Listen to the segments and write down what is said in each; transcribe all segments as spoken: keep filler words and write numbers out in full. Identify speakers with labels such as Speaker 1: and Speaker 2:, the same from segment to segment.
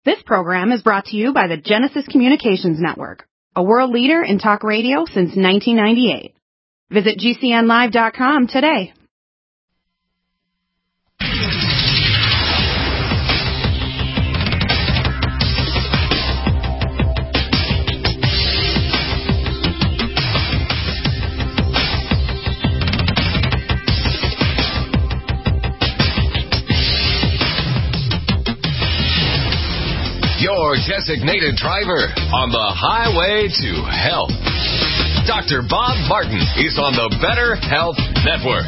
Speaker 1: This program is brought to you by the Genesis Communications Network, a world leader in talk radio since nineteen ninety-eight. Visit G C N live dot com today.
Speaker 2: Your designated driver on the highway to health. Doctor Bob Martin is on the Better Health Network.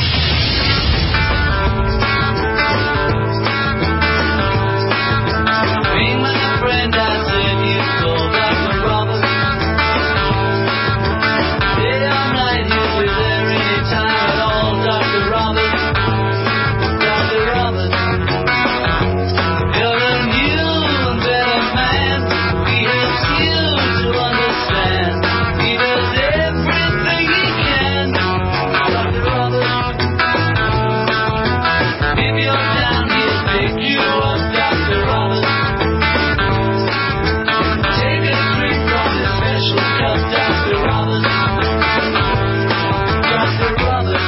Speaker 3: Hey, my friend, I said you go Doctor Roberts. Day or night, he'll be there anytime at all. Doctor Roberts. Doctor Roberts. You're a new and better man. He helps you to understand. He does everything he can. Doctor Roberts. If you're down, he'll pick you up. Doctor Roberts. Take a drink from his special cup. Doctor Roberts. Doctor Roberts.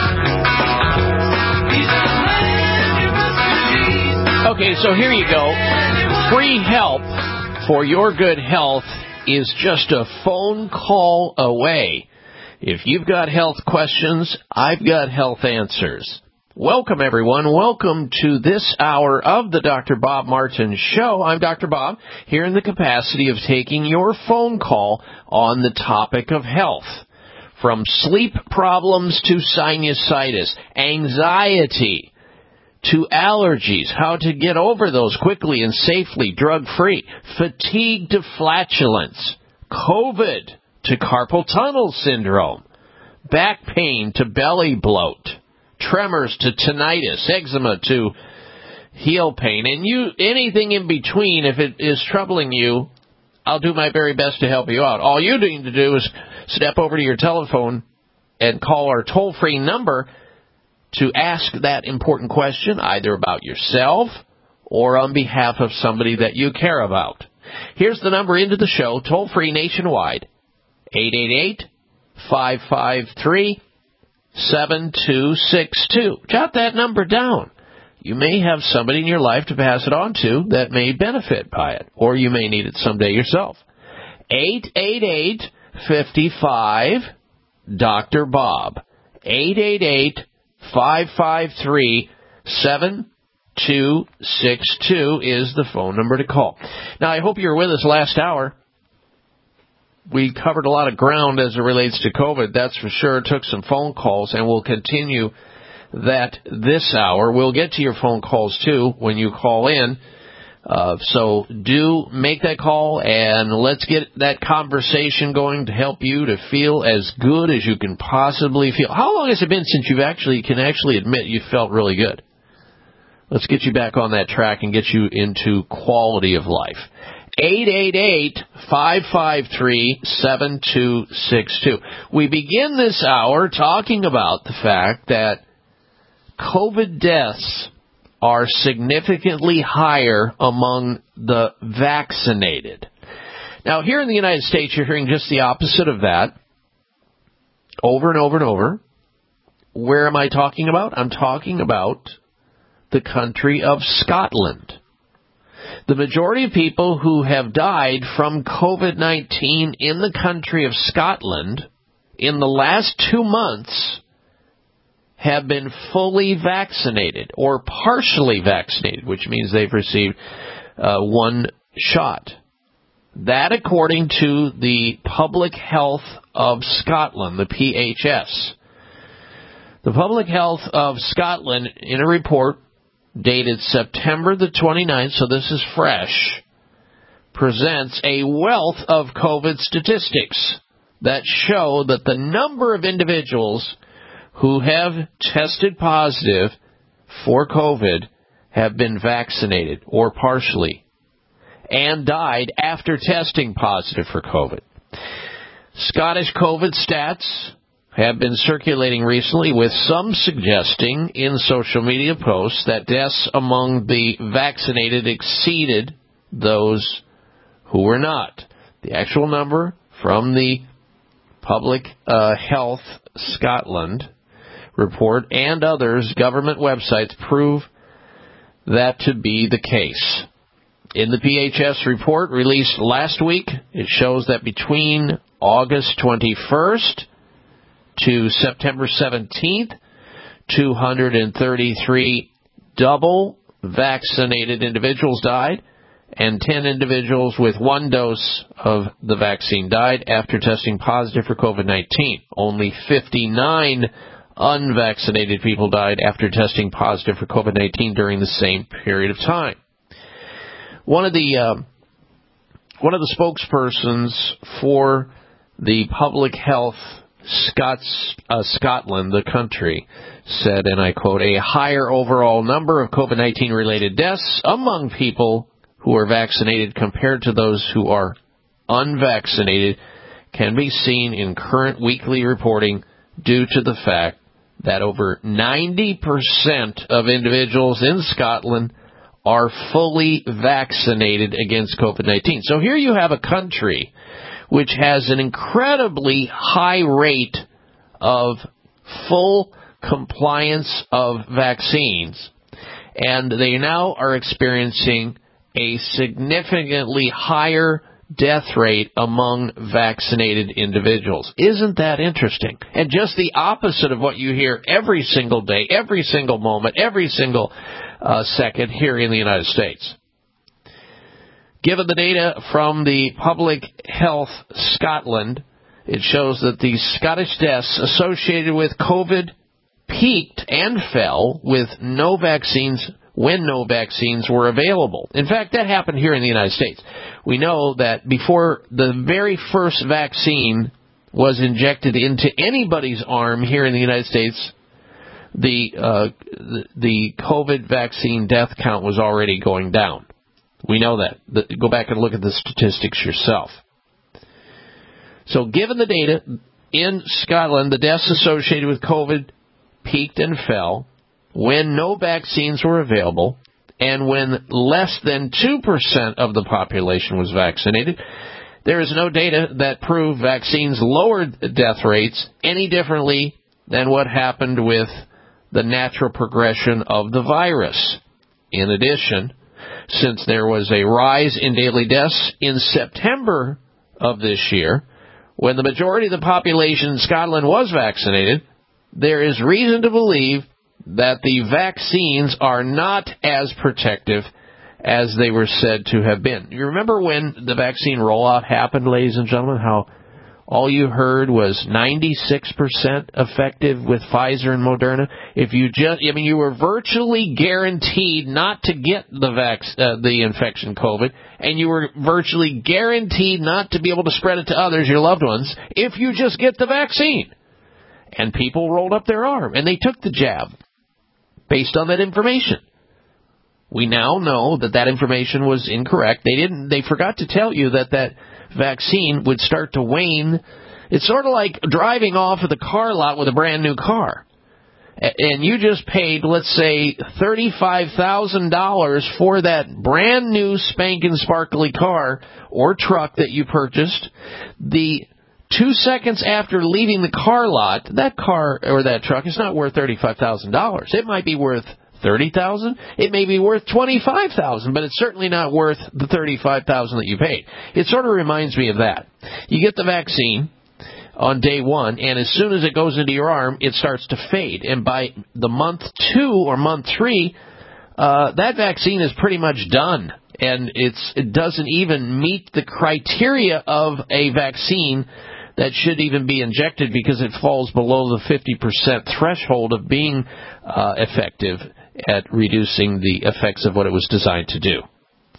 Speaker 3: He's a man you must believe.
Speaker 4: Okay, so here you go. Free help for your good health is just a phone call away. If you've got health questions, I've got health answers. Welcome, everyone. Welcome to this hour of the Doctor Bob Martin Show. I'm Doctor Bob, here in the capacity of taking your phone call on the topic of health. From sleep problems to sinusitis, anxiety, to allergies, how to get over those quickly and safely, drug-free, fatigue to flatulence, COVID to carpal tunnel syndrome, back pain to belly bloat, tremors to tinnitus, eczema to heel pain, and you anything in between. If it is troubling you, I'll do my very best to help you out. All you need to do is step over to your telephone and call our toll-free number to ask that important question, either about yourself or on behalf of somebody that you care about. Here's the number into the show, toll-free nationwide, eight eight eight, five five three, seven two six two. Jot that number down. You may have somebody in your life to pass it on to that may benefit by it, or you may need it someday yourself. eight eight eight, five five, Doctor Bob. eight eight eight, five five three, seven two six two is the phone number to call. Now, I hope you were with us last hour. We covered a lot of ground as it relates to COVID, that's for sure. Took some phone calls, and we'll continue that this hour. We'll get to your phone calls, too, when you call in. Uh, so do make that call, and let's get that conversation going to help you to feel as good as you can possibly feel. How long has it been since you actually can actually admit you felt really good? Let's get you back on that track and get you into quality of life. eight eight eight, five five three, seven two six two. We begin this hour talking about the fact that COVID deaths are significantly higher among the vaccinated. Now, here in the United States, you're hearing just the opposite of that over and over and over. Where am I talking about? I'm talking about the country of Scotland. The majority of people who have died from COVID nineteen in the country of Scotland in the last two months have been fully vaccinated or partially vaccinated, which means they've received uh, one shot. That, according to the Public Health of Scotland, the P H S. The Public Health of Scotland, in a report dated September the twenty-ninth, so this is fresh, presents a wealth of COVID statistics that show that the number of individuals who have tested positive for COVID have been vaccinated or partially and died after testing positive for COVID. Scottish COVID stats have been circulating recently, with some suggesting in social media posts that deaths among the vaccinated exceeded those who were not. The actual number from the Public uh, Health Scotland report and others government websites prove that to be the case. In the P H S report released last week, it shows that between August twenty-first to September seventeenth, two hundred thirty-three double vaccinated individuals died, and ten individuals with one dose of the vaccine died after testing positive for COVID nineteen. Only fifty-nine unvaccinated people died after testing positive for COVID nineteen during the same period of time. One of the uh, one of the spokespersons for the Public Health Scots, uh, Scotland, the country, said, and I quote, "A higher overall number of COVID nineteen related deaths among people who are vaccinated compared to those who are unvaccinated can be seen in current weekly reporting due to the fact that over ninety percent of individuals in Scotland are fully vaccinated against COVID nineteen. So here you have a country which has an incredibly high rate of full compliance of vaccines, and they now are experiencing a significantly higher death rate among vaccinated individuals. Isn't that interesting? And just the opposite of what you hear every single day, every single moment, every single uh, second here in the United States. Given the data from the Public Health Scotland, it shows that the Scottish deaths associated with COVID peaked and fell with no vaccines when no vaccines were available. In fact, that happened here in the United States. We know that before the very first vaccine was injected into anybody's arm here in the United States, the uh, the, the COVID vaccine death count was already going down. We know that. The, go back and look at the statistics yourself. So given the data, in Scotland, the deaths associated with COVID peaked and fell when no vaccines were available and when less than two percent of the population was vaccinated. There is no data that prove vaccines lowered death rates any differently than what happened with the natural progression of the virus. In addition, since there was a rise in daily deaths in September of this year, when the majority of the population in Scotland was vaccinated, there is reason to believe that the vaccines are not as protective as they were said to have been. You remember when the vaccine rollout happened, ladies and gentlemen, how all you heard was ninety-six percent effective with Pfizer and Moderna? If you just, I mean, you were virtually guaranteed not to get the vac, uh, the infection COVID, and you were virtually guaranteed not to be able to spread it to others, your loved ones, if you just get the vaccine. And people rolled up their arm, and they took the jab based on that information. We now know that that information was incorrect. They didn't. They forgot to tell you that that vaccine would start to wane. It's sort of like driving off of the car lot with a brand new car. And you just paid, let's say, thirty-five thousand dollars for that brand new spanking sparkly car or truck that you purchased. The two seconds after leaving the car lot, that car or that truck is not worth thirty-five thousand dollars. It might be worth thirty thousand dollars. It may be worth twenty-five thousand dollars, but it's certainly not worth the thirty-five thousand dollars that you paid. It sort of reminds me of that. You get the vaccine on day one, and as soon as it goes into your arm, it starts to fade. And by the month two or month three, uh, that vaccine is pretty much done. And it's it doesn't even meet the criteria of a vaccine that should even be injected because it falls below the fifty percent threshold of being uh, effective at reducing the effects of what it was designed to do.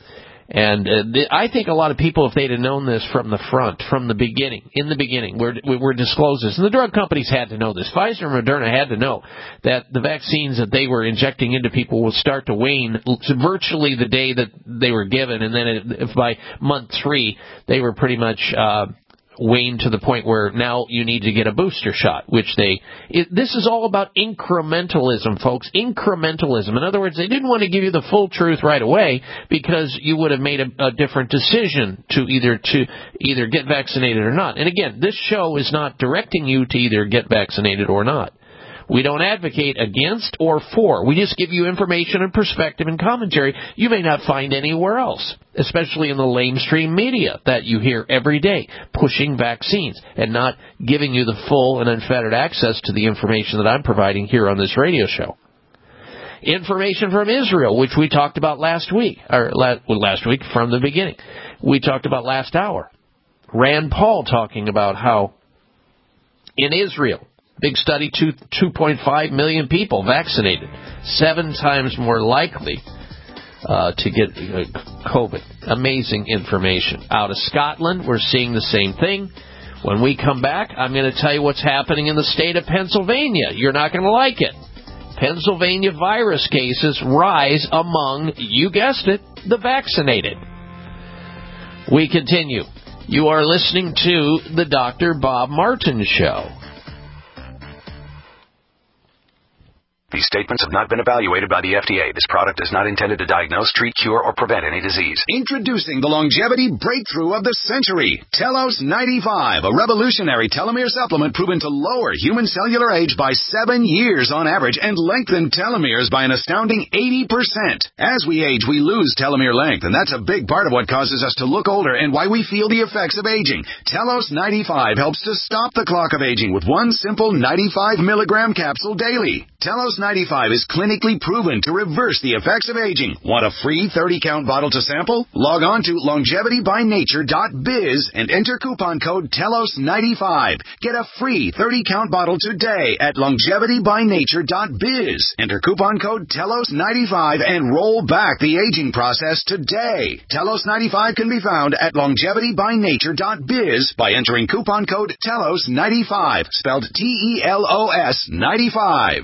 Speaker 4: And uh, th- I think a lot of people, if they'd have known this from the front, from the beginning, in the beginning, were, were disclosed this. And the drug companies had to know this. Pfizer and Moderna had to know that the vaccines that they were injecting into people would start to wane virtually the day that they were given. And then it, if by month three, they were pretty much uh, wane to the point where now you need to get a booster shot, which they, it, this is all about incrementalism, folks, incrementalism. In other words, they didn't want to give you the full truth right away because you would have made a, a different decision to either to either get vaccinated or not. And again, this show is not directing you to either get vaccinated or not. We don't advocate against or for. We just give you information and perspective and commentary you may not find anywhere else, especially in the lamestream media that you hear every day, pushing vaccines and not giving you the full and unfettered access to the information that I'm providing here on this radio show. Information from Israel, which we talked about last week, or last week from the beginning. We talked about last hour. Rand Paul talking about how in Israel, big study, two, 2.5 million people vaccinated, seven times more likely uh, to get uh, COVID. Amazing information. Out of Scotland, we're seeing the same thing. When we come back, I'm going to tell you what's happening in the state of Pennsylvania. You're not going to like it. Pennsylvania virus cases rise among, you guessed it, the vaccinated. We continue. You are listening to the Doctor Bob Martin Show.
Speaker 5: These statements have not been evaluated by the F D A. This product is not intended to diagnose, treat, cure, or prevent any disease.
Speaker 6: Introducing the longevity breakthrough of the century, Telos ninety-five, a revolutionary telomere supplement proven to lower human cellular age by seven years on average and lengthen telomeres by an astounding eighty percent. As we age, we lose telomere length, and that's a big part of what causes us to look older and why we feel the effects of aging. Telos ninety-five helps to stop the clock of aging with one simple ninety-five milligram capsule daily. Telos ninety-five is clinically proven to reverse the effects of aging. Want a free thirty count bottle to sample? Log on to longevity by nature dot biz and enter coupon code Telos ninety-five. Get a free thirty count bottle today at longevity by nature dot biz. Enter coupon code Telos ninety-five and roll back the aging process today. Telos ninety-five can be found at longevity by nature dot biz by entering coupon code Telos ninety-five, spelled T E L O S ninety-five.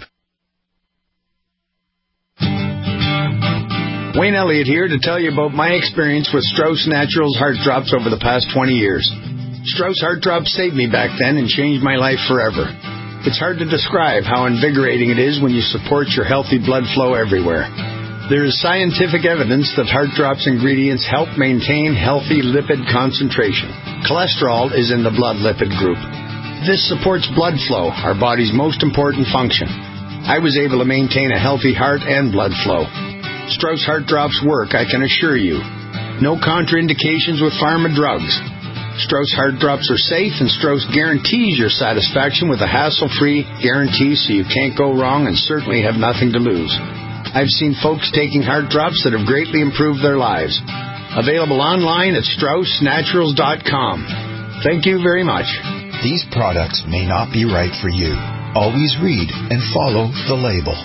Speaker 7: Wayne Elliott here to tell you about my experience with Strauss Naturals Heart Drops over the past twenty years. Strauss Heart Drops saved me back then and changed my life forever. It's hard to describe how invigorating it is when you support your healthy blood flow everywhere. There is scientific evidence that Heart Drops ingredients help maintain healthy lipid concentration. Cholesterol is in the blood lipid group. This supports blood flow, our body's most important function. I was able to maintain a healthy heart and blood flow. Strauss Heart Drops work, I can assure you. No contraindications with pharma drugs. Strauss Heart Drops are safe, and Strauss guarantees your satisfaction with a hassle-free guarantee so you can't go wrong and certainly have nothing to lose. I've seen folks taking Heart Drops that have greatly improved their lives. Available online at strauss naturals dot com. Thank you very much.
Speaker 8: These products may not be right for you. Always read and follow the label.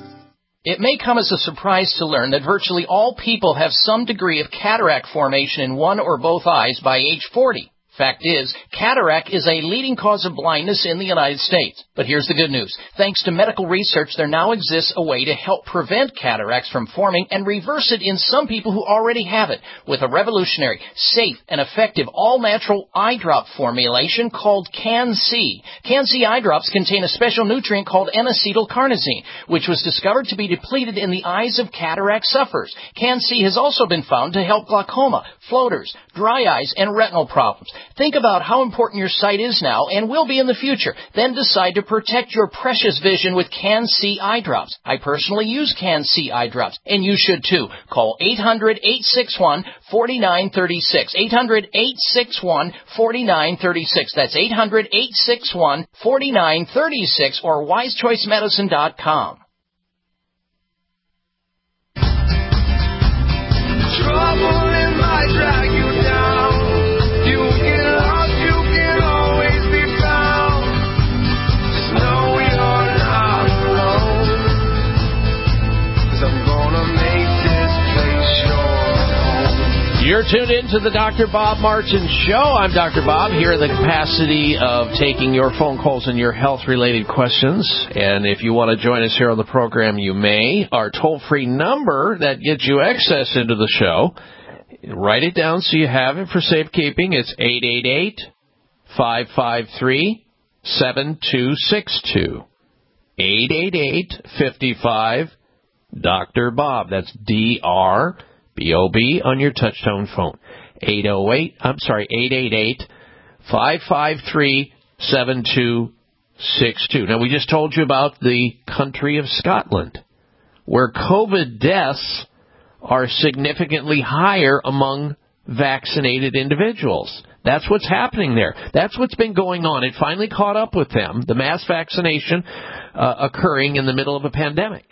Speaker 9: It may come as a surprise to learn that virtually all people have some degree of cataract formation in one or both eyes by age forty. Fact is, cataract is a leading cause of blindness in the United States. But here's the good news. Thanks to medical research, there now exists a way to help prevent cataracts from forming and reverse it in some people who already have it with a revolutionary, safe, and effective all-natural eye drop formulation called Can-C. Can-C eye drops contain a special nutrient called N-acetylcarnosine, which was discovered to be depleted in the eyes of cataract sufferers. Can-C has also been found to help glaucoma, floaters, dry eyes, and retinal problems. Think about how important your sight is now and will be in the future. Then decide to protect your precious vision with Can-C eye drops. I personally use Can-C eye drops, and you should too. Call eight hundred, eight six one, four nine three six. eight hundred, eight six one, four nine three six. That's eight hundred, eight six one, four nine three six or wise choice medicine dot com.
Speaker 3: Trouble in my drag you down. You get lost, you can always be found. Just know you're not alone. 'Cause I'm gonna make this place your home.
Speaker 4: You're tuned in to the Doctor Bob Martin Show. I'm Doctor Bob, here in the capacity of taking your phone calls and your health-related questions. And if you want to join us here on the program, you may. Our toll-free number that gets you access into the show, write it down so you have it for safekeeping. It's eight eight eight, five five three, seven two six two. eight eight eight, five five, Doctor Bob. That's D R B O B on your touch-tone phone. eight oh eight, I'm sorry, eight eight eight, five five three, seven two six two. Now, we just told you about the country of Scotland, where COVID deaths are significantly higher among vaccinated individuals. That's what's happening there. That's what's been going on. It finally caught up with them, the mass vaccination uh, occurring in the middle of a pandemic.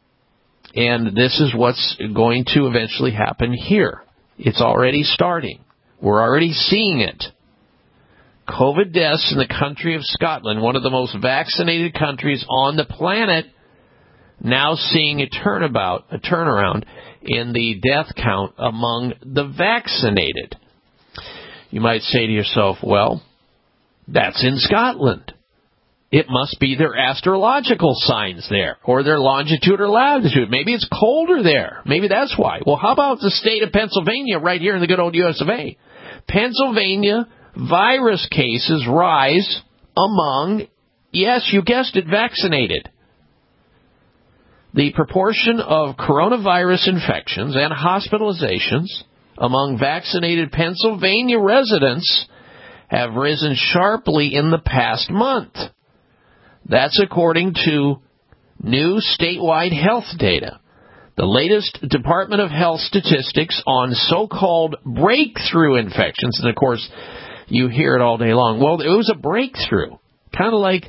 Speaker 4: And this is what's going to eventually happen here. It's already starting. We're already seeing it. COVID deaths in the country of Scotland, one of the most vaccinated countries on the planet, now seeing a turnabout, a turnaround in the death count among the vaccinated. You might say to yourself, well, that's in Scotland. It must be their astrological signs there, or their longitude or latitude. Maybe it's colder there. Maybe that's why. Well, how about the state of Pennsylvania right here in the good old U S of A? Pennsylvania virus cases rise among, yes, you guessed it, vaccinated. The proportion of coronavirus infections and hospitalizations among vaccinated Pennsylvania residents have risen sharply in the past month. That's according to new statewide health data. The latest Department of Health statistics on so-called breakthrough infections, and of course, you hear it all day long. Well, it was a breakthrough, kind of like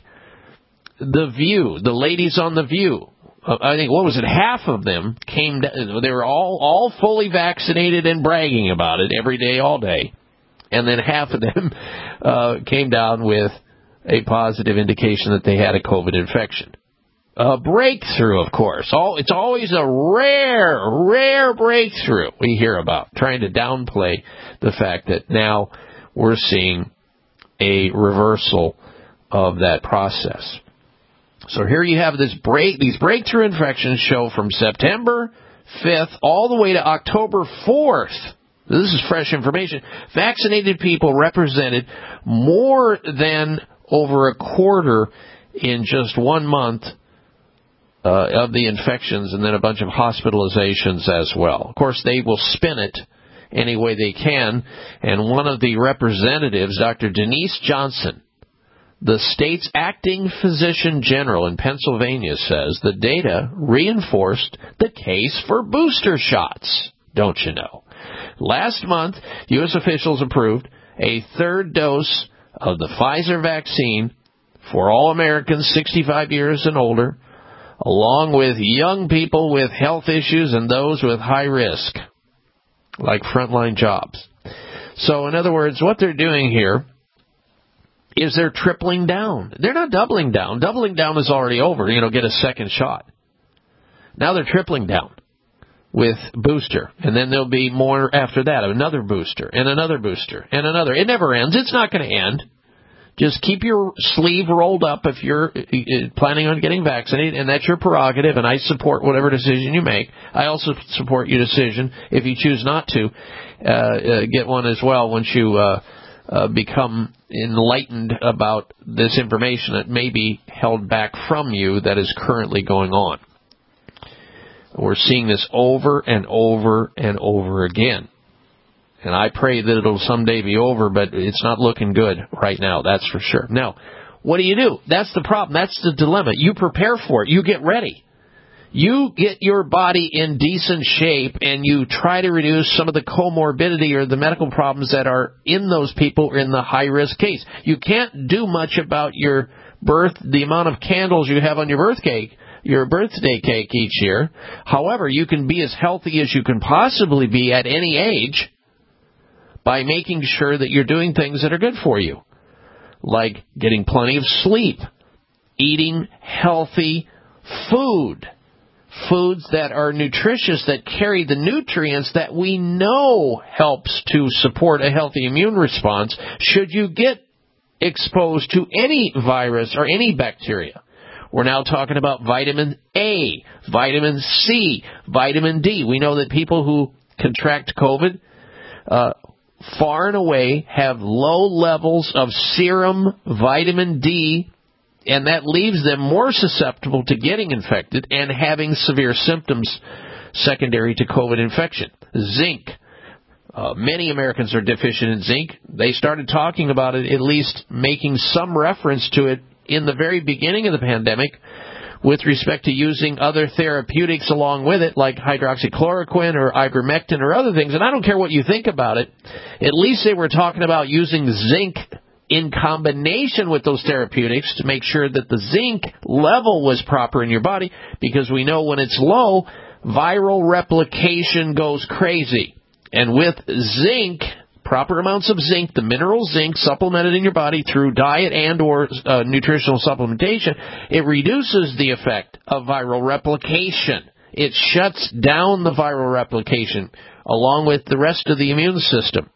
Speaker 4: The View, the ladies on The View. I think, what was it, half of them came, they were all, all fully vaccinated and bragging about it every day, all day. And then half of them uh, came down with a positive indication that they had a COVID infection. A breakthrough, of course. All, it's always a rare, rare breakthrough we hear about, trying to downplay the fact that now we're seeing a reversal of that process. So here you have this break, these breakthrough infections show from September fifth all the way to October fourth. This is fresh information. Vaccinated people represented more than over a quarter in just one month uh, of the infections, and then a bunch of hospitalizations as well. Of course, they will spin it any way they can, and one of the representatives, Doctor Denise Johnson, the state's acting physician general in Pennsylvania, says the data reinforced the case for booster shots, don't you know? Last month, U S officials approved a third dose of the Pfizer vaccine for all Americans sixty-five years and older, along with young people with health issues and those with high risk, like frontline jobs. So, in other words, what they're doing here is they're tripling down. They're not doubling down. Doubling down is already over. You know, get a second shot. Now they're tripling down with booster. And then there'll be more after that, another booster, and another booster, and another. It never ends. It's not going to end. Just keep your sleeve rolled up if you're planning on getting vaccinated, and that's your prerogative, and I support whatever decision you make. I also support your decision if you choose not to uh, uh, get one as well once you uh, uh, become enlightened about this information that may be held back from you that is currently going on. We're seeing this over and over and over again. And I pray that it'll someday be over, but it's not looking good right now, that's for sure. Now, what do you do? That's the problem. That's the dilemma. You prepare for it. You get ready. You get your body in decent shape, and you try to reduce some of the comorbidity or the medical problems that are in those people in the high-risk case. You can't do much about your birth, the amount of candles you have on your birth cake, your birthday cake each year. However, you can be as healthy as you can possibly be at any age by making sure that you're doing things that are good for you, like getting plenty of sleep, eating healthy food, foods that are nutritious, that carry the nutrients that we know helps to support a healthy immune response should you get exposed to any virus or any bacteria. We're now talking about vitamin A, vitamin C, vitamin D. We know that people who contract COVID uh, far and away have low levels of serum vitamin D, and that leaves them more susceptible to getting infected and having severe symptoms secondary to COVID infection. Zinc. Uh, many Americans are deficient in zinc. They started talking about it, at least making some reference to it in the very beginning of the pandemic with respect to using other therapeutics along with it, like hydroxychloroquine or ivermectin or other things. And I don't care what you think about it. At least they were talking about using zinc in combination with those therapeutics to make sure that the zinc level was proper in your body, because we know when it's low, viral replication goes crazy. And with zinc, proper amounts of zinc, the mineral zinc supplemented in your body through diet and or uh, nutritional supplementation, it reduces the effect of viral replication. It shuts down the viral replication along with the rest of the immune system.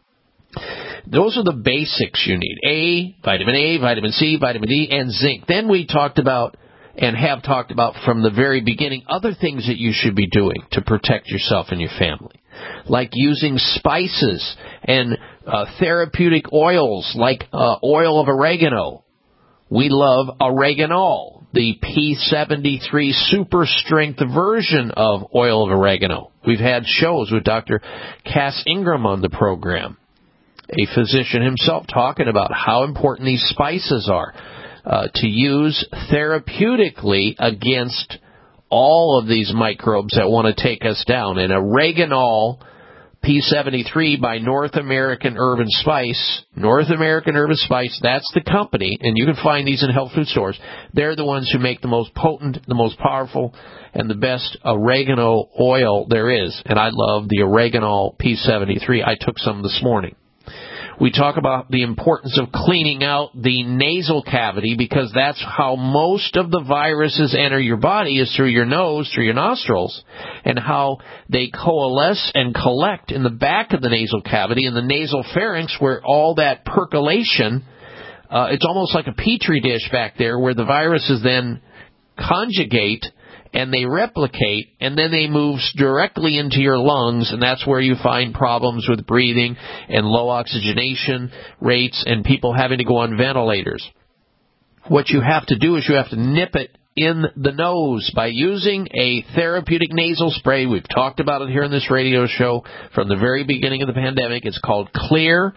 Speaker 4: Those are the basics you need. A, vitamin A, vitamin C, vitamin D, and zinc. Then we talked about and have talked about from the very beginning other things that you should be doing to protect yourself and your family, like using spices and uh, therapeutic oils like uh, oil of oregano. We love oreganol, the P seventy-three super strength version of oil of oregano. We've had shows with Doctor Cass Ingram on the program, a physician himself, talking about how important these spices are uh, to use therapeutically against all of these microbes that want to take us down. And oreganol P seventy-three by North American Herb and Spice. North American Herb and Spice, that's the company, and you can find these in health food stores. They're the ones who make the most potent, the most powerful, and the best oregano oil there is. And I love the oreganol P seventy-three. I took some this morning. We talk about the importance of cleaning out the nasal cavity, because that's how most of the viruses enter your body, is through your nose, through your nostrils, and how they coalesce and collect in the back of the nasal cavity, in the nasal pharynx, where all that percolation, uh, it's almost like a petri dish back there where the viruses then conjugate and they replicate, and then they move directly into your lungs, and that's where you find problems with breathing and low oxygenation rates and people having to go on ventilators. What you have to do is you have to nip it in the nose by using a therapeutic nasal spray. We've talked about it here in this radio show from the very beginning of the pandemic. It's called Clear,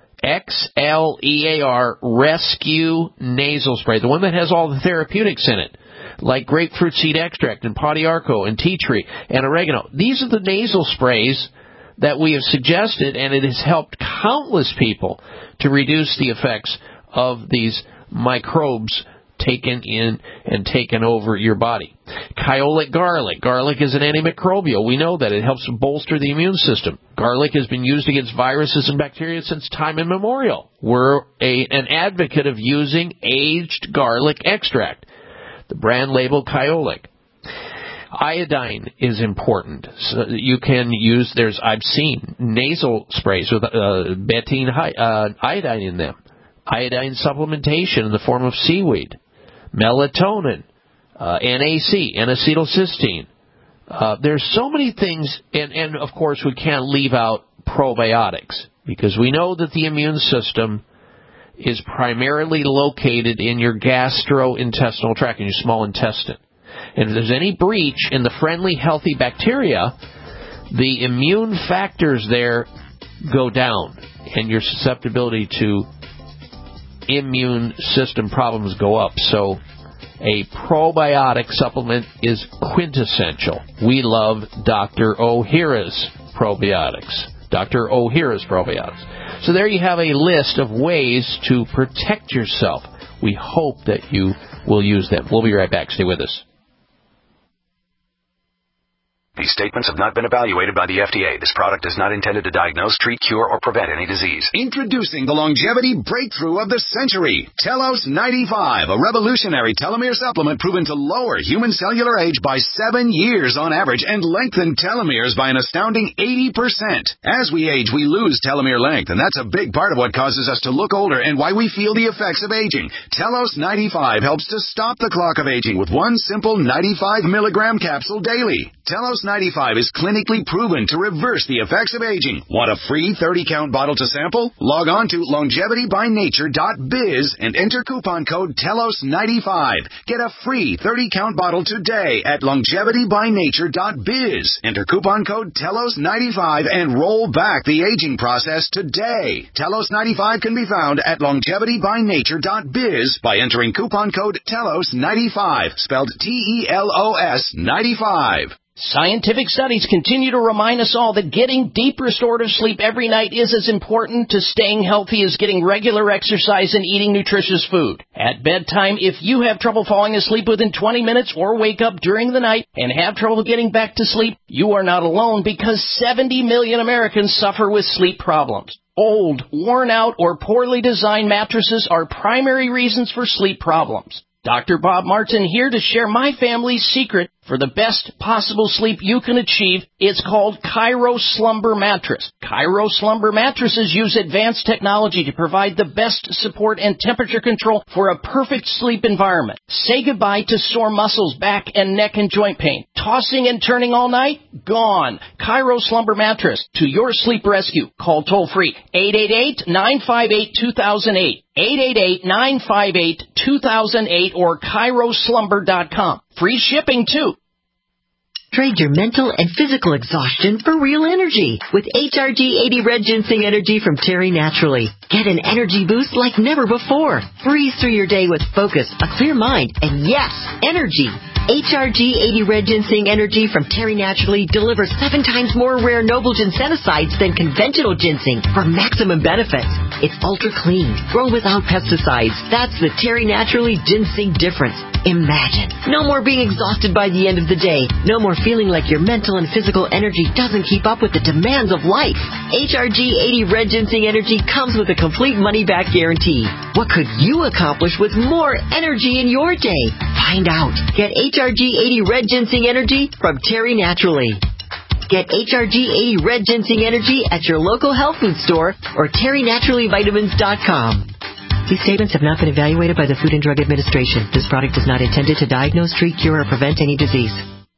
Speaker 4: X L E A R, Rescue Nasal Spray, the one that has all the therapeutics in it, like grapefruit seed extract and Podiarco and tea tree and oregano. These are the nasal sprays that we have suggested, and it has helped countless people to reduce the effects of these microbes taken in and taken over your body. Kyolic garlic. Garlic is an antimicrobial. We know that. It helps bolster the immune system. Garlic has been used against viruses and bacteria since time immemorial. We're a, an advocate of using aged garlic extract. The brand label Kyolic. Iodine is important. So you can use, there's, I've seen nasal sprays with uh, betaine uh, iodine in them. Iodine supplementation in the form of seaweed. Melatonin, uh, N A C, N-acetylcysteine. Uh, there's so many things, and, and of course we can't leave out probiotics, because we know that the immune system is primarily located in your gastrointestinal tract, in your small intestine. And if there's any breach in the friendly, healthy bacteria, the immune factors there go down, and your susceptibility to immune system problems go up. So a probiotic supplement is quintessential. We love Doctor Ohhira's probiotics. Doctor Ohhira's probiotics. So there you have a list of ways to protect yourself. We hope that you will use them. We'll be right back. Stay with us.
Speaker 5: These statements have not been evaluated by the F D A. This product is not intended to diagnose, treat, cure, or prevent any disease.
Speaker 6: Introducing the longevity breakthrough of the century, Telos ninety-five, a revolutionary telomere supplement proven to lower human cellular age by seven years on average and lengthen telomeres by an astounding eighty percent. As we age, we lose telomere length, and that's a big part of what causes us to look older and why we feel the effects of aging. Telos ninety-five helps to stop the clock of aging with one simple ninety-five milligram capsule daily. Telos ninety-five is clinically proven to reverse the effects of aging. Want a free thirty count bottle to sample? Log on to longevity by nature dot biz and enter coupon code Telos ninety-five. Get a free thirty count bottle today at longevity by nature dot biz. Enter coupon code Telos ninety-five and roll back the aging process today. Telos ninety-five can be found at longevity by nature dot biz by entering coupon code Telos ninety-five, spelled T E L O S ninety-five.
Speaker 9: Scientific studies continue to remind us all that getting deep restorative sleep every night is as important to staying healthy as getting regular exercise and eating nutritious food. At bedtime, if you have trouble falling asleep within twenty minutes or wake up during the night and have trouble getting back to sleep, you are not alone because seventy million Americans suffer with sleep problems. Old, worn out, or poorly designed mattresses are primary reasons for sleep problems. Doctor Bob Martin here to share my family's secret for the best possible sleep you can achieve. It's called Cairo Slumber Mattress. Cairo Slumber Mattresses use advanced technology to provide the best support and temperature control for a perfect sleep environment. Say goodbye to sore muscles, back and neck and joint pain. Tossing and turning all night? Gone. Cairo Slumber Mattress. To your sleep rescue. Call toll free eight eight eight, nine five eight, two thousand eight. eight eight eight, nine five eight, two thousand eight or cairo slumber dot com. Free shipping, too.
Speaker 10: Trade your mental and physical exhaustion for real energy with H R G eighty Red Ginseng Energy from Terry Naturally. Get an energy boost like never before. Breeze through your day with focus, a clear mind, and yes, energy. H R G eighty Red Ginseng Energy from Terry Naturally delivers seven times more rare noble ginsenosides than conventional ginseng for maximum benefits. It's ultra clean, grown without pesticides. That's the Terry Naturally ginseng difference. Imagine. No more being exhausted by the end of the day. No more feeling like your mental and physical energy doesn't keep up with the demands of life. H R G eighty Red Ginseng Energy comes with a complete money-back guarantee. What could you accomplish with more energy in your day? Find out. Get H R G eighty Red Ginseng Energy from Terry Naturally. Get H R G eighty Red Ginseng Energy at your local health food store or terry naturally vitamins dot com. These statements have not been evaluated by the Food and Drug Administration. This product is not intended to diagnose, treat, cure, or prevent any disease.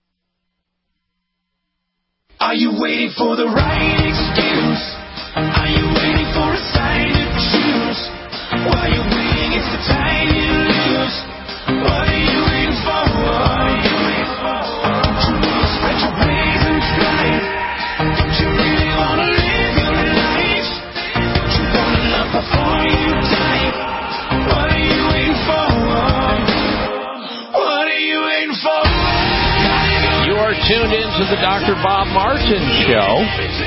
Speaker 3: Are you waiting for the right excuse? Are you waiting for a sign to choose? While you're waiting, it's the time you lose. What are you waiting for? What are you waiting for? Don't you want to spread your wings and fly? Don't you really want to live your life? Don't you want to love before you die? What are you waiting for? What are you waiting for?
Speaker 4: You are tuned into the Doctor Bob Martin Show.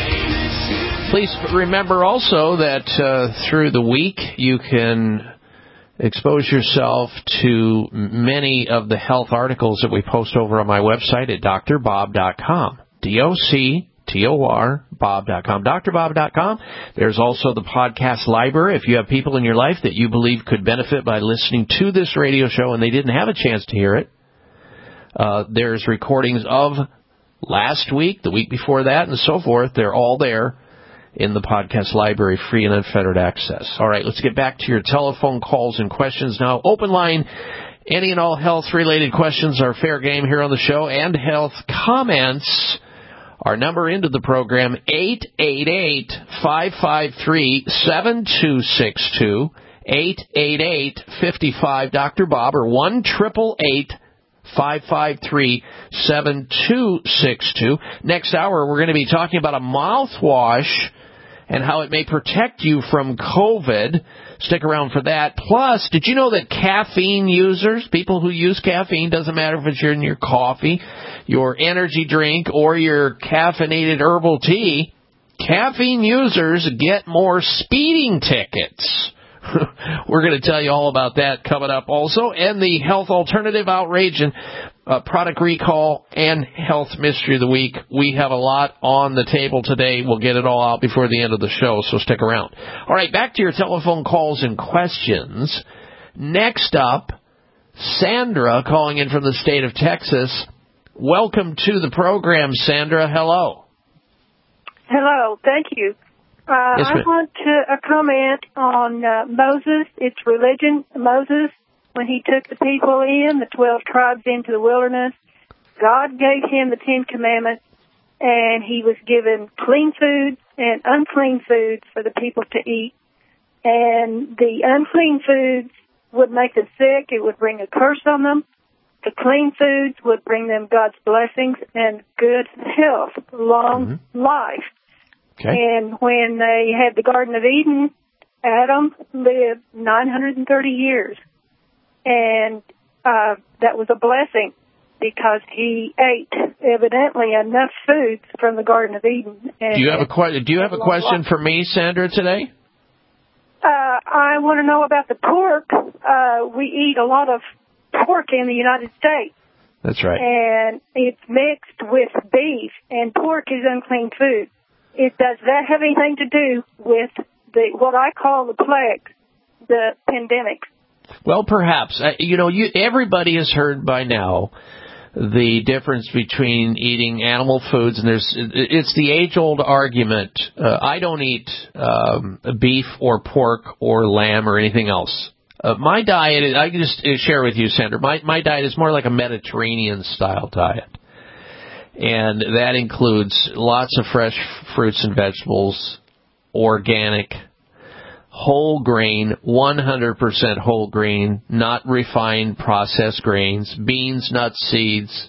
Speaker 4: Please remember also that uh, through the week you can expose yourself to many of the health articles that we post over on my website at dr bob dot com. D O C T O R, Bob dot com, dr bob dot com. There's also the podcast library. If you have people in your life that you believe could benefit by listening to this radio show and they didn't have a chance to hear it, uh, there's recordings of last week, the week before that, and so forth. They're all there in the podcast library, free and unfettered access. All right, let's get back to your telephone calls and questions now. Open line, any and all health-related questions are fair game here on the show, and health comments. Our number into the program, eight eight eight, five five three, seven two six two, eight eight eight, five five, Doctor Bob, or one eight eight eight, five five three, seven two six two. Next hour, we're going to be talking about a mouthwash and how it may protect you from COVID. Stick around for that. Plus, did you know that caffeine users, people who use caffeine, doesn't matter if it's in your coffee, your energy drink, or your caffeinated herbal tea, caffeine users get more speeding tickets. We're going to tell you all about that coming up also, and the health alternative outrage and uh, product recall and health mystery of the week. We have a lot on the table today. We'll get it all out before the end of the show, so stick around. All right, back to your telephone calls and questions. Next up, Sandra calling in from the state of Texas. Welcome to the program, Sandra. Hello.
Speaker 11: Hello. Thank you. Uh,
Speaker 4: yes,
Speaker 11: I want to uh, comment on uh, Moses, its religion. Moses, when he took the people in, the twelve tribes into the wilderness, God gave him the Ten Commandments, and he was given clean foods and unclean foods for the people to eat. And the unclean foods would make them sick. It would bring a curse on them. The clean foods would bring them God's blessings and good health, long mm-hmm. life. Okay. And when they had the Garden of Eden, Adam lived nine hundred thirty years. And uh, that was a blessing because he ate evidently enough foods from the Garden of Eden. And
Speaker 4: do you have a que- Do you have a question life. for me, Sandra, today?
Speaker 11: Uh, I want to know about the pork. Uh, we eat a lot of pork in the United States.
Speaker 4: That's right.
Speaker 11: And it's mixed with beef, and pork is unclean food. It, does that have anything to do with the what I call the plague, the pandemic?
Speaker 4: Well, perhaps. Uh, you know, you, everybody has heard by now the difference between eating animal foods, and there's it's the age-old argument. Uh, I don't eat um, beef or pork or lamb or anything else. Uh, my diet, I can just share with you, Sandra, my, my diet is more like a Mediterranean-style diet. And that includes lots of fresh fruits and vegetables, organic, whole grain, one hundred percent whole grain, not refined processed grains, beans, nuts, seeds,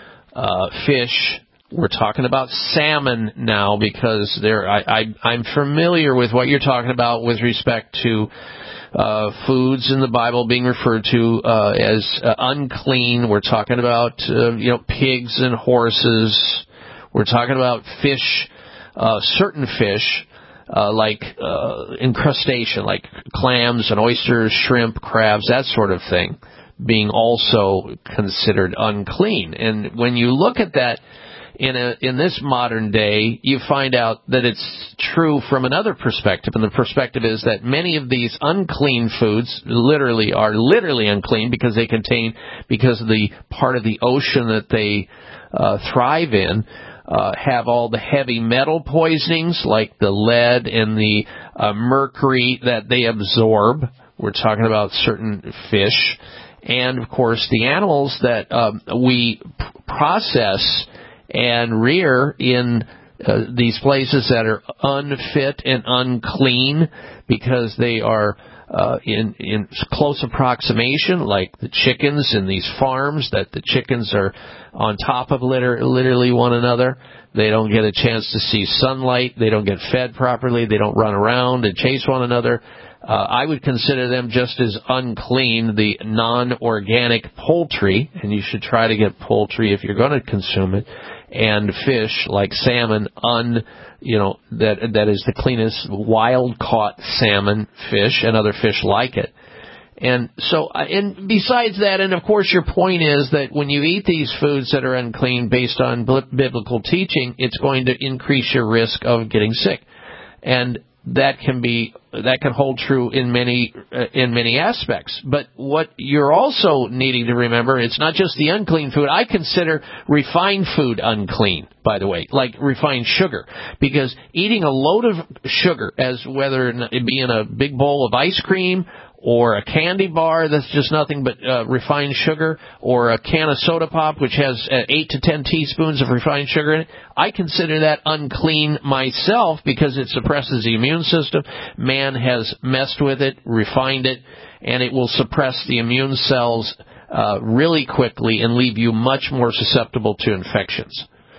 Speaker 4: uh, fish. We're talking about salmon now because there, I, I, I'm familiar with what you're talking about with respect to uh, foods in the Bible being referred to uh, as uh, unclean. We're talking about uh, you know pigs and horses. We're talking about fish, uh, certain fish uh, like uh, incrustation, like clams and oysters, shrimp, crabs, that sort of thing, being also considered unclean. And when you look at that in a in this modern day, you find out that it's true from another perspective, and the perspective is that many of these unclean foods literally are literally unclean because they contain, because of the part of the ocean that they uh, thrive in, uh, have all the heavy metal poisonings like the lead and the uh, mercury that they absorb. We're talking about certain fish, and of course the animals that um, we p- process and rear in uh, these places that are unfit and unclean because they are uh, in, in close approximation, like the chickens in these farms, that the chickens are on top of liter- literally one another. They don't get a chance to see sunlight. They don't get fed properly. They don't run around and chase one another. Uh, I would consider them just as unclean, the non-organic poultry, and you should try to get poultry if you're going to consume it, and fish like salmon, un, you know, that that is the cleanest wild-caught salmon fish and other fish like it. And so, and besides that, and of course your point is that when you eat these foods that are unclean based on biblical teaching, it's going to increase your risk of getting sick. And that can be that can hold true in many uh, in many aspects. But what you're also needing to remember, it's not just the unclean food. I consider refined food unclean, by the way, like refined sugar, because eating a load of sugar, as whether it be in a big bowl of ice cream or a candy bar that's just nothing but uh, refined sugar, or a can of soda pop which has uh, eight to ten teaspoons of refined sugar in it, I consider that unclean myself because it suppresses the immune system. Man has messed with it, refined it, and it will suppress the immune cells uh, really quickly and leave you much more susceptible to infections.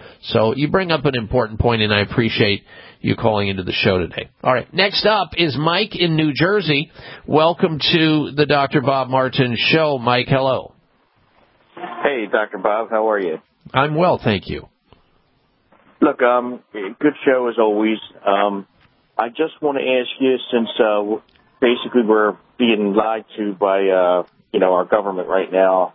Speaker 4: So you bring up an important point, and I appreciate you calling into the show today. All right, next up is Mike in New Jersey. Welcome to the Doctor Bob Martin Show. Mike, hello.
Speaker 12: Hey, Doctor Bob, how are you?
Speaker 4: I'm well, thank you.
Speaker 12: Look, um, good show as always. Um, I just want to ask you, since uh, basically we're being lied to by, uh, you know, our government right now,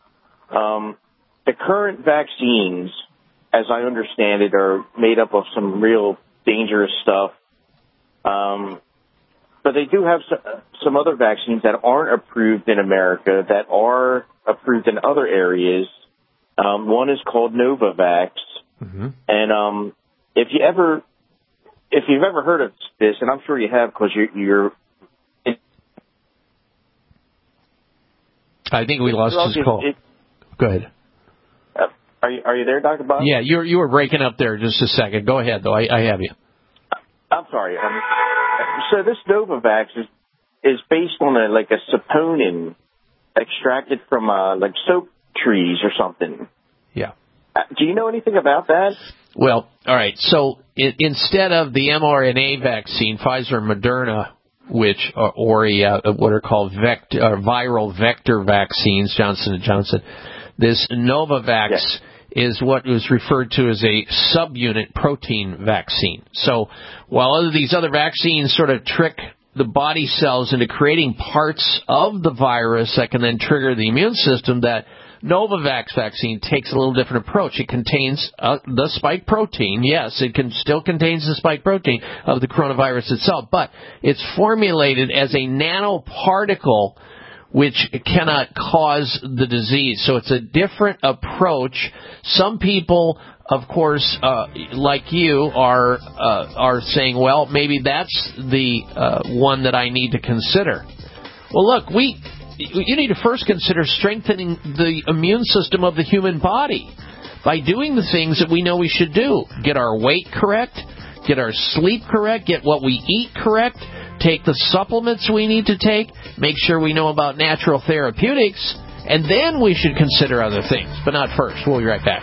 Speaker 12: um, the current vaccines, as I understand it, are made up of some real dangerous stuff. Um, but they do have some other vaccines that aren't approved in America that are approved in other areas. Um, one is called Novavax. Mm-hmm. And um, if you ever, if you've ever heard of this, and I'm sure you have because you're, you're
Speaker 4: I think we lost his call. It, Go ahead.
Speaker 12: Uh, Are you, are you there, Doctor Bob?
Speaker 4: Yeah, you you were breaking up there just a second. Go ahead, though. I, I have you.
Speaker 12: I'm sorry. Um, so this Novavax is is based on a like a saponin extracted from uh, like soap trees or something.
Speaker 4: Yeah.
Speaker 12: Uh, do you know anything about that?
Speaker 4: Well, all right. So I- instead of the mRNA vaccine, Pfizer and Moderna, which are, or a, uh, what are called vector, uh, viral vector vaccines, Johnson and Johnson, this Novavax
Speaker 12: yes.
Speaker 4: is what is referred to as a subunit protein vaccine. So while other, these other vaccines sort of trick the body cells into creating parts of the virus that can then trigger the immune system, that Novavax vaccine takes a little different approach. It contains uh, the spike protein. Yes, it can still contains the spike protein of the coronavirus itself, but it's formulated as a nanoparticle which cannot cause the disease. So it's a different approach. Some people, of course, uh, like you, are uh, are saying, well, maybe that's the uh, one that I need to consider. Well, look, we you need to first consider strengthening the immune system of the human body by doing the things that we know we should do. Get our weight correct, get our sleep correct, get what we eat correct, take the supplements we need to take, make sure we know about natural therapeutics, and then we should consider other things. But not first. We'll be right back.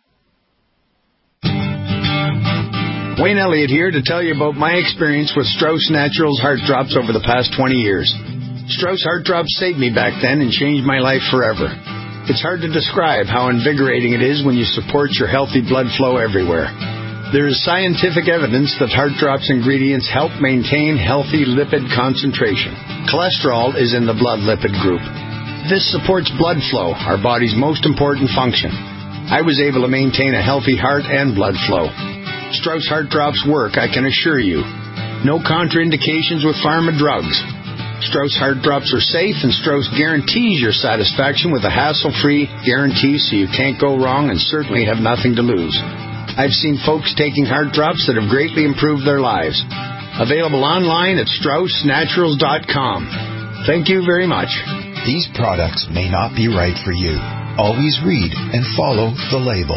Speaker 7: Wayne Elliott here to tell you about my experience with Strauss Naturals Heart Drops over the past twenty years. Strauss Heart Drops saved me back then and changed my life forever. It's hard to describe how invigorating it is when you support your healthy blood flow everywhere. There is scientific evidence that Heart Drops ingredients help maintain healthy lipid concentration. Cholesterol is in the blood lipid group. This supports blood flow, our body's most important function. I was able to maintain a healthy heart and blood flow. Strauss Heart Drops work, I can assure you. No contraindications with pharma drugs. Strauss Heart Drops are safe, and Strauss guarantees your satisfaction with a hassle-free guarantee, so you can't go wrong and certainly have nothing to lose. I've seen folks taking Heart Drops that have greatly improved their lives. Available online at strauss naturals dot com. Thank you very much.
Speaker 8: These products may not be right for you. Always read and follow the label.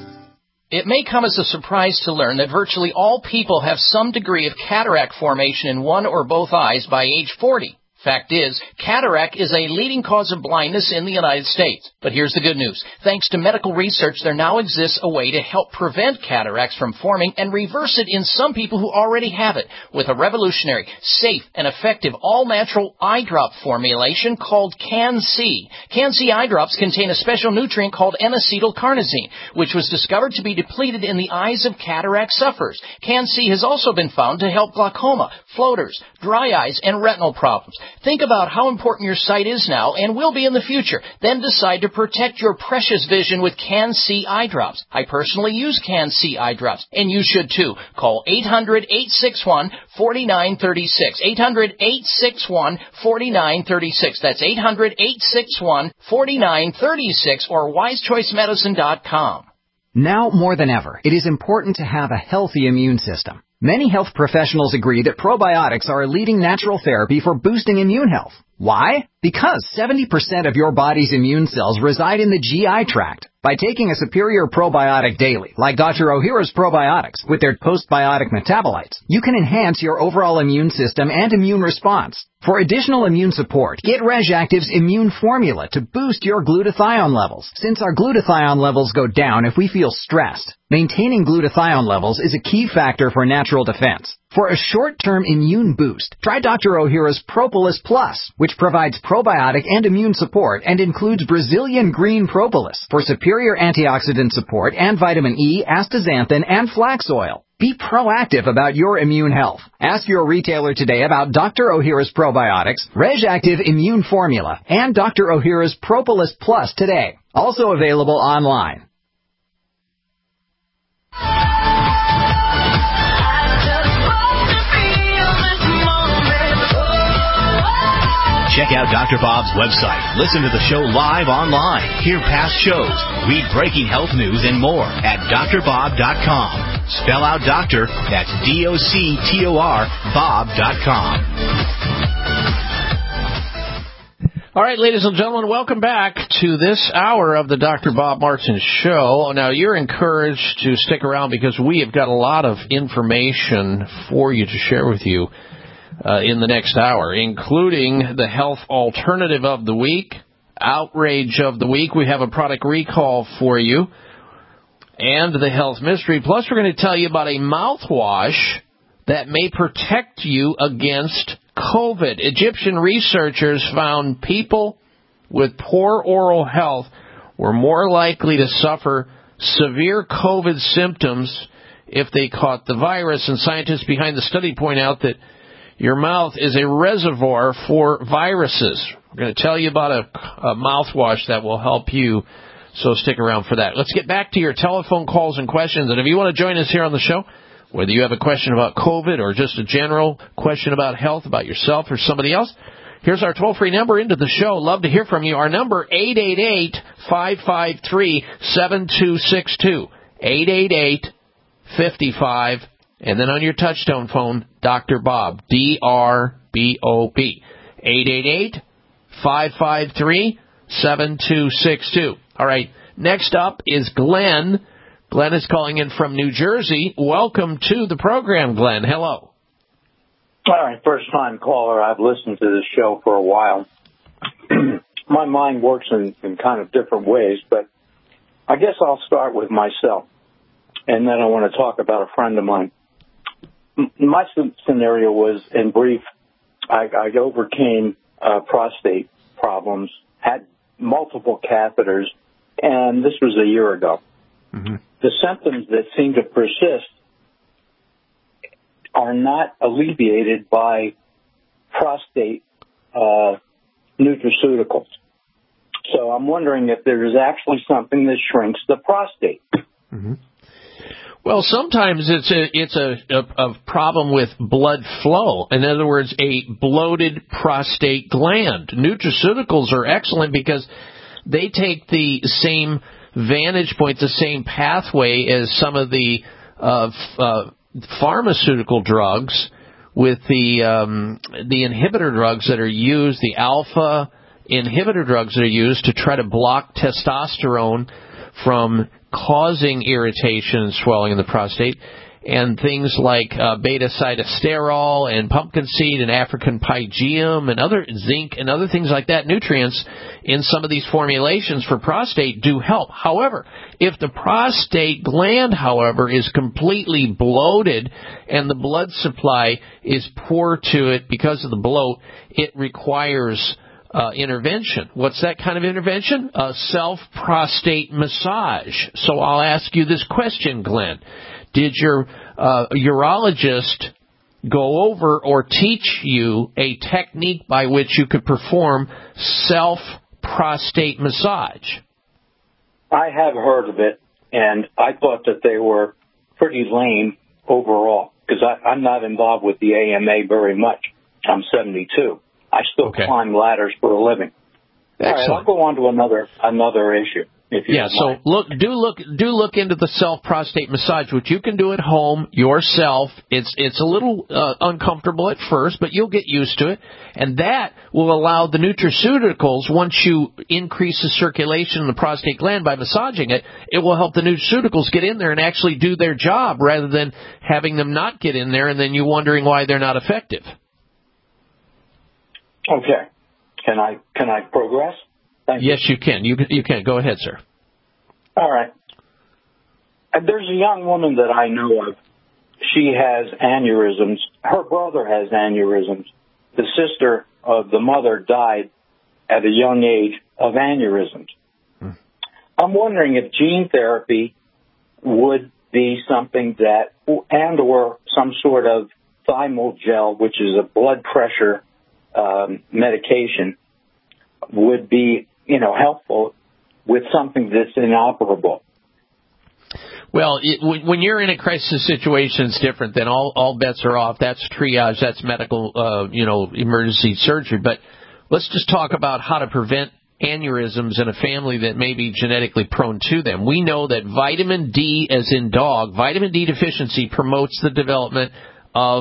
Speaker 9: It may come as a surprise to learn that virtually all people have some degree of cataract formation in one or both eyes by age forty. Fact is, cataract is a leading cause of blindness in the United States. But here's the good news. Thanks to medical research, there now exists a way to help prevent cataracts from forming and reverse it in some people who already have it with a revolutionary, safe, and effective all-natural eye drop formulation called Can-C. Can-C eye drops contain a special nutrient called N-acetylcarnosine, which was discovered to be depleted in the eyes of cataract sufferers. Can-C has also been found to help glaucoma, floaters, dry eyes, and retinal problems. Think about how important your sight is now and will be in the future. Then decide to protect your precious vision with Can-C eye drops. I personally use Can-C eye drops, and you should too. Call eight hundred, eight six one, four nine three six. eight hundred, eight six one, four nine three six. That's eight hundred, eight six one, four nine three six or wise choice medicine dot com.
Speaker 13: Now more than ever, it is important to have a healthy immune system. Many health professionals agree that probiotics are a leading natural therapy for boosting immune health. Why? Because seventy percent of your body's immune cells reside in the G I tract. By taking a superior probiotic daily, like Doctor Ohhira's probiotics, with their postbiotic metabolites, you can enhance your overall immune system and immune response. For additional immune support, get RegActive's Immune Formula to boost your glutathione levels, since our glutathione levels go down if we feel stressed. Maintaining glutathione levels is a key factor for natural defense. For a short-term immune boost, try Doctor Ohhira's Propolis Plus, which provides probiotic and immune support and includes Brazilian green propolis for superior antioxidant support and vitamin E, astaxanthin, and flax oil. Be proactive about your immune health. Ask your retailer today about Doctor Ohhira's probiotics, RegActive Immune Formula, and Doctor Ohhira's Propolis Plus today. Also available online.
Speaker 14: Check out Doctor Bob's website. Listen to the show live online. Hear past shows. Read breaking health news and more at D R bob dot com. Spell out doctor, that's D O C T O R, bob dot com.
Speaker 4: All right, ladies and gentlemen, welcome back to this hour of the Doctor Bob Martin Show. Now, you're encouraged to stick around because we have got a lot of information for you to share with you uh, in the next hour, including the health alternative of the week, outrage of the week. We have a product recall for you, and the health mystery. Plus, we're going to tell you about a mouthwash that may protect you against COVID. Egyptian researchers found people with poor oral health were more likely to suffer severe COVID symptoms if they caught the virus. And scientists behind the study point out that your mouth is a reservoir for viruses. We're going to tell you about a, a mouthwash that will help you, so stick around for that. Let's get back to your telephone calls and questions. And if you want to join us here on the show, whether you have a question about COVID or just a general question about health, about yourself or somebody else, here's our toll-free number into the show. Love to hear from you. Our number, eight eight eight, five five three, seven two six two. eight eight eight, five five, and then on your touchtone phone, Doctor Bob, D R B O B. eight eight eight, five five three, seven two six two. All right, next up is Glenn. Glenn is calling in from New Jersey. Welcome to the program, Glenn. Hello.
Speaker 15: All right, first-time caller. I've listened to this show for a while. My mind works in, in kind of different ways, but I guess I'll start with myself, and then I want to talk about a friend of mine. My scenario was, in brief, I, I overcame uh, prostate problems, had multiple catheters, and this was a year ago. Mm-hmm. The symptoms that seem to persist are not alleviated by prostate uh, nutraceuticals. So I'm wondering if there is actually something that shrinks the prostate.
Speaker 4: Mm-hmm. Well, sometimes it's a it's a, a, a problem with blood flow. In other words, a bloated prostate gland. Nutraceuticals are excellent because they take the same vantage point, the same pathway as some of the uh, f- uh, pharmaceutical drugs with the um, the inhibitor drugs that are used, the alpha inhibitor drugs that are used to try to block testosterone from causing irritation and swelling in the prostate, and things like uh, beta-sitosterol and pumpkin seed and African pygeum and other zinc and other things like that, nutrients in some of these formulations for prostate do help. However, if the prostate gland, however, is completely bloated and the blood supply is poor to it because of the bloat, it requires Uh, intervention. What's that kind of intervention? A self-prostate massage. So I'll ask you this question, Glenn. Did your uh, urologist go over or teach you a technique by which you could perform self-prostate massage?
Speaker 15: I have heard of it, and I thought that they were pretty lame overall, because I'm not involved with the A M A very much. I'm seventy-two. I still okay. climb ladders for a living. Excellent. All right, I'll go on to another another issue. If you
Speaker 4: yeah, so mind. look, do look, do look into the self prostate massage, which you can do at home yourself. It's it's a little uh, uncomfortable at first, but you'll get used to it, and that will allow the nutraceuticals. Once you increase the circulation in the prostate gland by massaging it, it will help the nutraceuticals get in there and actually do their job, rather than having them not get in there and then you wondering why they're not effective.
Speaker 15: Okay. Can I can I progress? Thank
Speaker 4: yes,
Speaker 15: you.
Speaker 4: you can. You you can. Go ahead, sir.
Speaker 15: All right. There's a young woman that I know of. She has aneurysms. Her brother has aneurysms. The sister of the mother died at a young age of aneurysms. Hmm. I'm wondering if gene therapy would be something that, and or some sort of thymol gel, which is a blood pressure Um, medication, would be, you know, helpful with something that's inoperable.
Speaker 4: Well, it, when you're in a crisis situation, it's different. Then all, all bets are off. That's triage. That's medical, uh, you know, emergency surgery. But let's just talk about how to prevent aneurysms in a family that may be genetically prone to them. We know that vitamin D, as in dog, vitamin D deficiency promotes the development of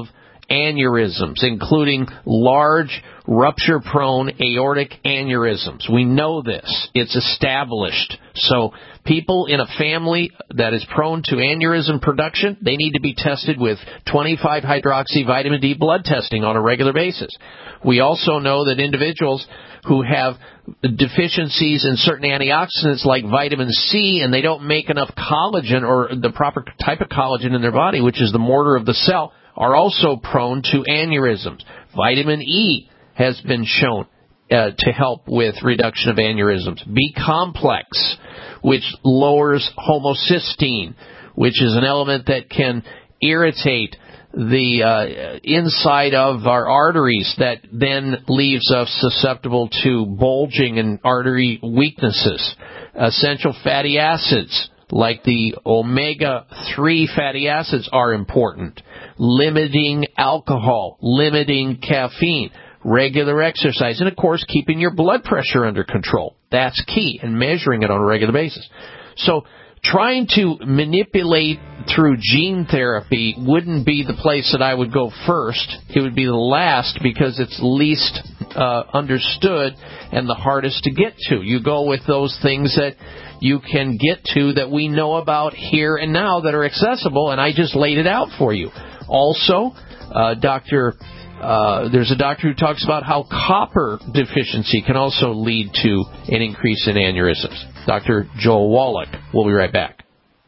Speaker 4: aneurysms, including large rupture-prone aortic aneurysms. We know this. It's established. So people in a family that is prone to aneurysm production, they need to be tested with twenty-five hydroxy vitamin D blood testing on a regular basis. We also know that individuals who have deficiencies in certain antioxidants like vitamin C and they don't make enough collagen or the proper type of collagen in their body, which is the mortar of the cell, are also prone to aneurysms. Vitamin E has been shown uh, to help with reduction of aneurysms. B-complex, which lowers homocysteine, which is an element that can irritate the uh, inside of our arteries that then leaves us susceptible to bulging and artery weaknesses. Essential fatty acids, like the omega three fatty acids, are important. Limiting alcohol, limiting caffeine, regular exercise, and, of course, keeping your blood pressure under control. That's key, and measuring it on a regular basis. So trying to manipulate through gene therapy wouldn't be the place that I would go first. It would be the last because it's least uh, understood and the hardest to get to. You go with those things that you can get to that we know about here and now that are accessible, and I just laid it out for you. Also, uh, Doctor Uh, there's a doctor who talks about how copper deficiency can also lead to an increase in aneurysms. Doctor Joel Wallach. We'll be right back.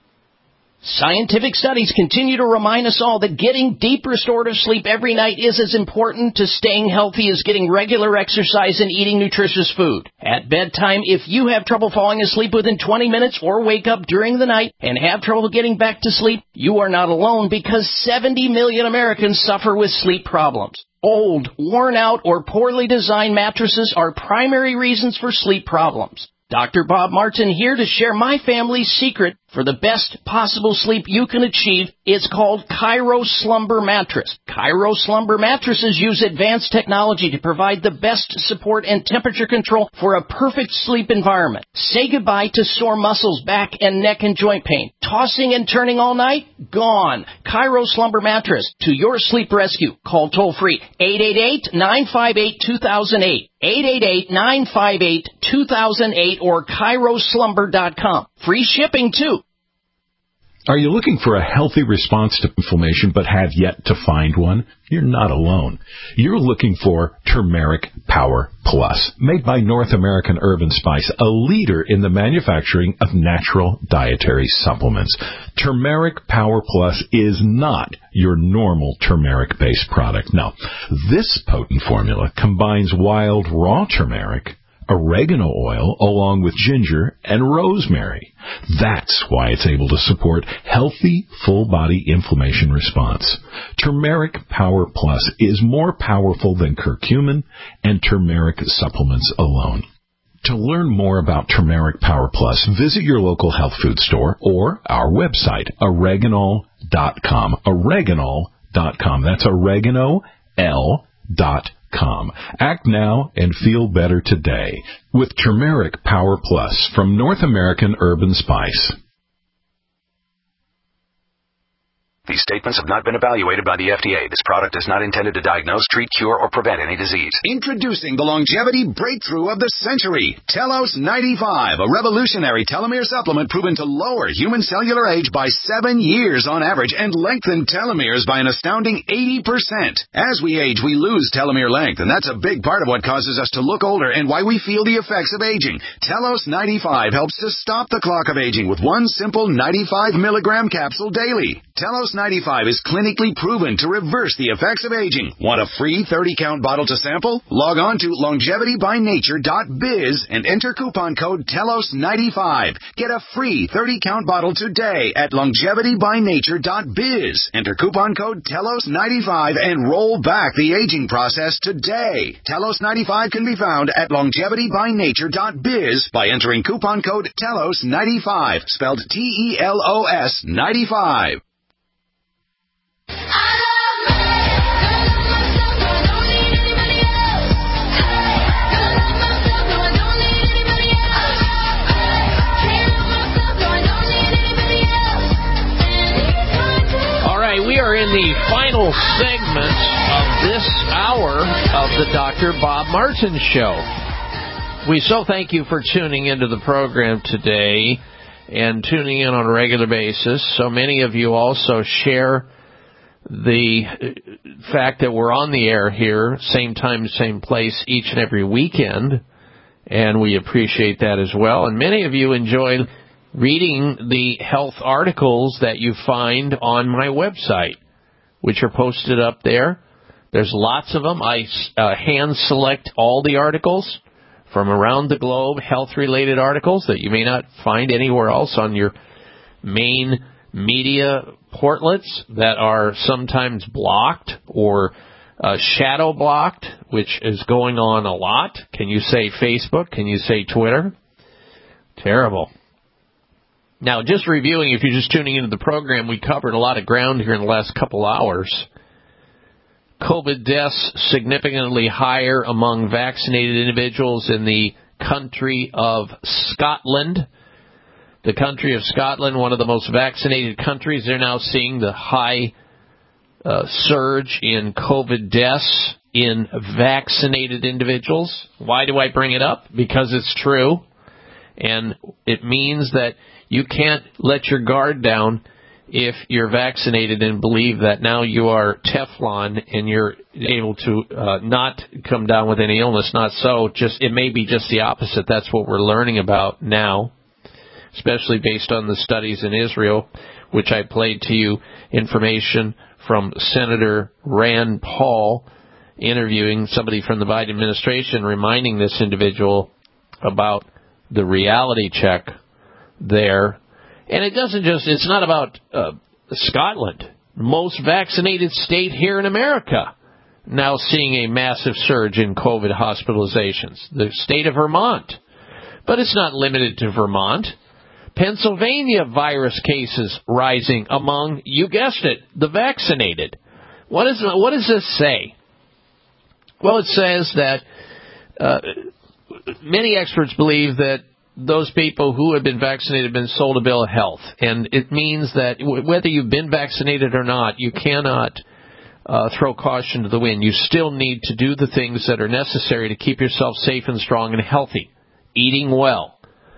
Speaker 9: Scientific studies continue to remind us all that getting deep restorative sleep every night is as important to staying healthy as getting regular exercise and eating nutritious food. At bedtime, if you have trouble falling asleep within twenty minutes or wake up during the night and have trouble getting back to sleep, you are not alone because seventy million Americans suffer with sleep problems. Old, worn out, or poorly designed mattresses are primary reasons for sleep problems. Doctor Bob Martin here to share my family's secret for the best possible sleep you can achieve. It's called Cairo Slumber Mattress. Cairo Slumber Mattresses use advanced technology to provide the best support and temperature control for a perfect sleep environment. Say goodbye to sore muscles, back and neck and joint pain. Tossing and turning all night? Gone. Cairo Slumber Mattress to your sleep rescue. Call toll free eight eight eight, nine five eight, two thousand eight. eight eight eight, nine five eight, two thousand eight or Cairo Slumber dot com. Free shipping too.
Speaker 16: Are you looking for a healthy response to inflammation but have yet to find one? You're not alone. You're looking for Turmeric Power Plus, made by North American Herb and Spice, a leader in the manufacturing of natural dietary supplements. Turmeric Power Plus is not your normal turmeric-based product. No, this potent formula combines wild raw turmeric, oregano oil, along with ginger and rosemary. That's why it's able to support healthy, full-body inflammation response. Turmeric Power Plus is more powerful than curcumin and turmeric supplements alone. To learn more about Turmeric Power Plus, visit your local health food store or our website, oreganol dot com. oreganol dot com. That's oregano l dot com. Com. Act now and feel better today with Turmeric Power Plus from North American Herb and Spice.
Speaker 5: These statements have not been evaluated by the F D A. This product is not intended to diagnose, treat, cure, or prevent any disease.
Speaker 6: Introducing the longevity breakthrough of the century, Telos ninety-five, a revolutionary telomere supplement proven to lower human cellular age by seven years on average and lengthen telomeres by an astounding eighty percent. As we age, we lose telomere length, and that's a big part of what causes us to look older and why we feel the effects of aging. Telos ninety-five helps to stop the clock of aging with one simple ninety-five milligram capsule daily. Telos ninety-five is clinically proven to reverse the effects of aging. Want a free thirty count bottle to sample? Log on to longevity by nature dot biz and enter coupon code Telos ninety-five. Get a free thirty count bottle today at longevity by nature dot biz. Enter coupon code Telos ninety-five and roll back the aging process today. Telos ninety-five can be found at longevity by nature dot biz by entering coupon code Telos ninety-five, spelled T E L O S ninety-five.
Speaker 4: We are in the final segment of this hour of the Doctor Bob Martin Show. We so thank you for tuning into the program today and tuning in on a regular basis. So many of you also share the fact that we're on the air here, same time, same place, each and every weekend, and we appreciate that as well. And many of you enjoy reading the health articles that you find on my website, which are posted up there. There's lots of them. I uh, hand-select all the articles from around the globe, health-related articles that you may not find anywhere else on your main media portlets that are sometimes blocked or uh, shadow blocked, which is going on a lot. Can you say Facebook? Can you say Twitter? Terrible. Now, just reviewing, if you're just tuning into the program, we covered a lot of ground here in the last couple hours. COVID deaths significantly higher among vaccinated individuals in the country of Scotland. The country of Scotland, one of the most vaccinated countries, they're now seeing the high uh, surge in COVID deaths in vaccinated individuals. Why do I bring it up? Because it's true. And it means that you can't let your guard down if you're vaccinated and believe that now you are Teflon and you're able to uh, not come down with any illness. Not so. Just it may be just the opposite. That's what we're learning about now, especially based on the studies in Israel, which I played to you information from Senator Rand Paul interviewing somebody from the Biden administration, reminding this individual about the reality check there. And it doesn't just, it's not about uh, Scotland. Most vaccinated state here in America now seeing a massive surge in COVID hospitalizations. The state of Vermont. But it's not limited to Vermont. Pennsylvania virus cases rising among, you guessed it, the vaccinated. What, is, what does this say? Well, it says that uh, many experts believe that those people who have been vaccinated have been sold a bill of health. And it means that whether you've been vaccinated or not, you cannot uh, throw caution to the wind. You still need to do the things that are necessary to keep yourself safe and strong and healthy. Eating well,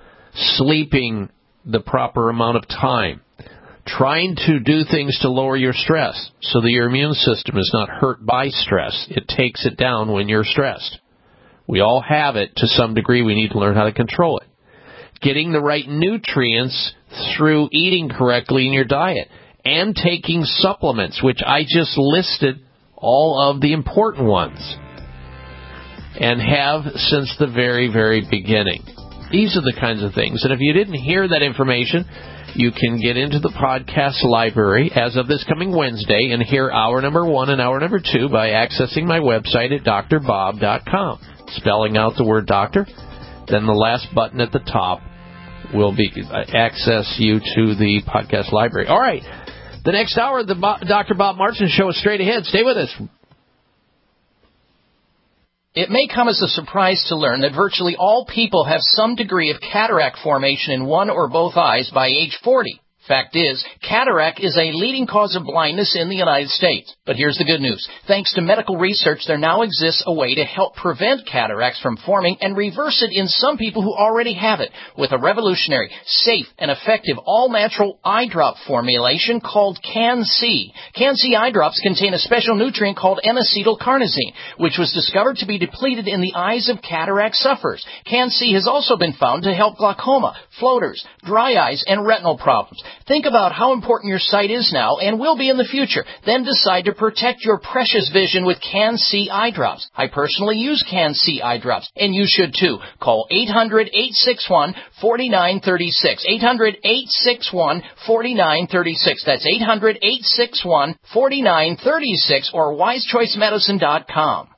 Speaker 4: sleeping the proper amount of time, trying to do things to lower your stress so that your immune system is not hurt by stress. It takes it down when you're stressed. We all have it to some degree. We need to learn how to control it. Getting the right nutrients through eating correctly in your diet and taking supplements, which I just listed all of the important ones and have since the very, very beginning. These are the kinds of things. And if you didn't hear that information, you can get into the podcast library as of this coming Wednesday and hear hour number one and hour number two by accessing my website at d r bob dot com. Spelling out the word doctor, then the last button at the top will be uh, access you to the podcast library. All right, the next hour of the Bo- Doctor Bob Martin Show is straight ahead. Stay with us.
Speaker 9: It may come as a surprise to learn that virtually all people have some degree of cataract formation in one or both eyes by age forty. Fact is, cataract is a leading cause of blindness in the United States. But here's the good news. Thanks to medical research, there now exists a way to help prevent cataracts from forming and reverse it in some people who already have it with a revolutionary, safe, and effective all-natural eye drop formulation called Can-C. Can-C eye drops contain a special nutrient called N-acetylcarnosine, which was discovered to be depleted in the eyes of cataract sufferers. Can-C has also been found to help glaucoma, floaters, dry eyes, and retinal problems. Think about how important your sight is now and will be in the future. Then decide to protect your precious vision with Can-C eye drops. I personally use Can-C eye drops, and you should too. Call eight hundred, eight six one, four nine three six. eight hundred, eight six one, four nine three six. That's eight hundred, eight six one, four nine three six or wise choice medicine dot com.